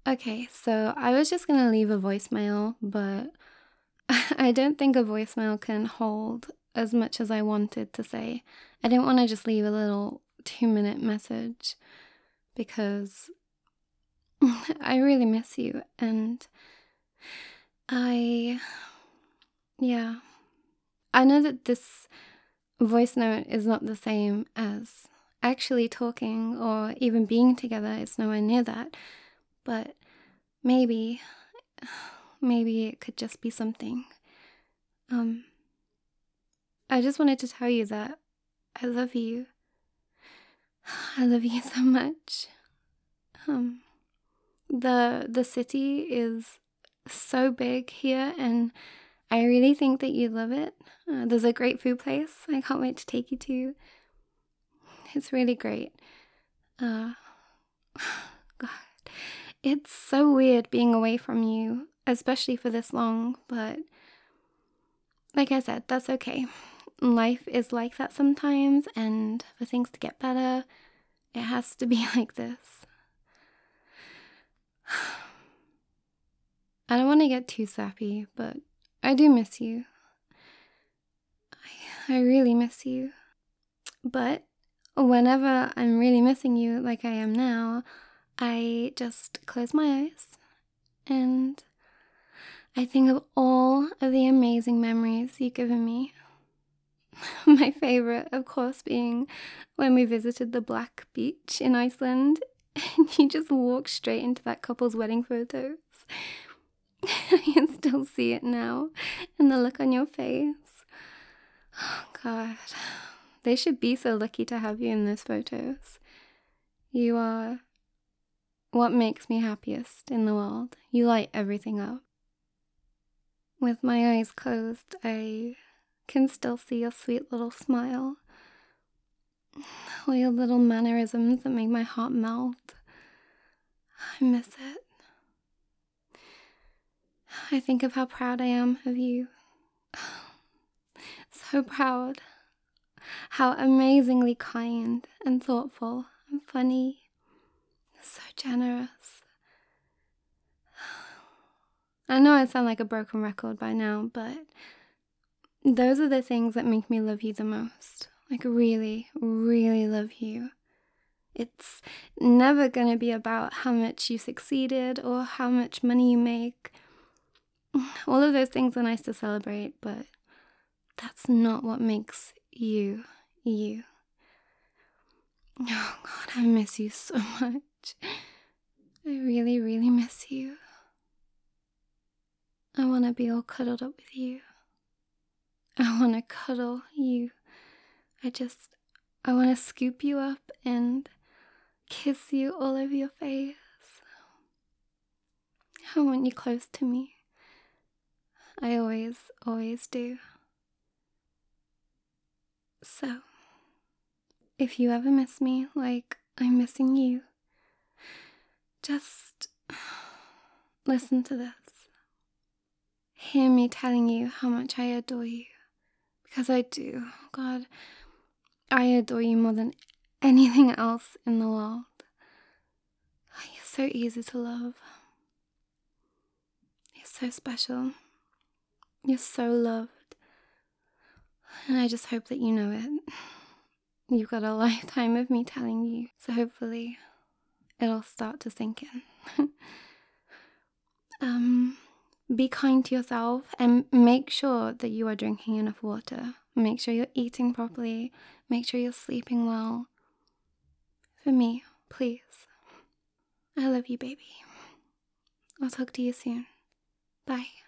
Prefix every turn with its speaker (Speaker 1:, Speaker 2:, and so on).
Speaker 1: Okay, so I was just gonna leave a voicemail, but I don't think a voicemail can hold as much as I wanted to say. I didn't want to just leave a little 2-minute message because I really miss you. And I, yeah, I know that this voice note is not the same as actually talking or even being together. It's nowhere near that. But maybe, maybe it could just be something. Um, I just wanted to tell you that I love you. I love you so much. Um, the city is so big here, and I really think that you love it. There's a great food place I can't wait to take you to. It's really great. Uh, God, it's so weird being away from you, especially for this long, but like I said, that's okay. Life is like that sometimes, and for things to get better, it has to be like this. I don't want to get too sappy, but I do miss you. I really miss you. But whenever I'm really missing you, like I am now, I just close my eyes and I think of all of the amazing memories you've given me. My favorite, of course, being when we visited the Black Beach in Iceland and you just walked straight into that couple's wedding photos. I can still see it now and the look on your face. Oh, God. They should be so lucky to have you in those photos. You are what makes me happiest in the world. You light everything up. With my eyes closed, I can still see your sweet little smile. All your little mannerisms that make my heart melt. I miss it. I think of how proud I am of you. So proud. How amazingly kind and thoughtful and funny. So generous. I know I sound like a broken record by now, but those are the things that make me love you the most. Like, really, really love you. It's never gonna be about how much you succeeded or how much money you make. All of those things are nice to celebrate, but that's not what makes you, you. Oh God, I miss you so much. I really, really miss you. I wanna be all cuddled up with you. I wanna cuddle you. I wanna scoop you up and kiss you all over your face. I want you close to me. I always, always do. So, if you ever miss me like I'm missing you, just listen to this. Hear me telling you how much I adore you. Because I do. God, I adore you more than anything else in the world. You're so easy to love. You're so special. You're so loved. And I just hope that you know it. You've got a lifetime of me telling you. So hopefully it'll start to sink in. Be kind to yourself and make sure that you are drinking enough water. Make sure you're eating properly. Make sure you're sleeping well. For me, please. I love you, baby. I'll talk to you soon. Bye.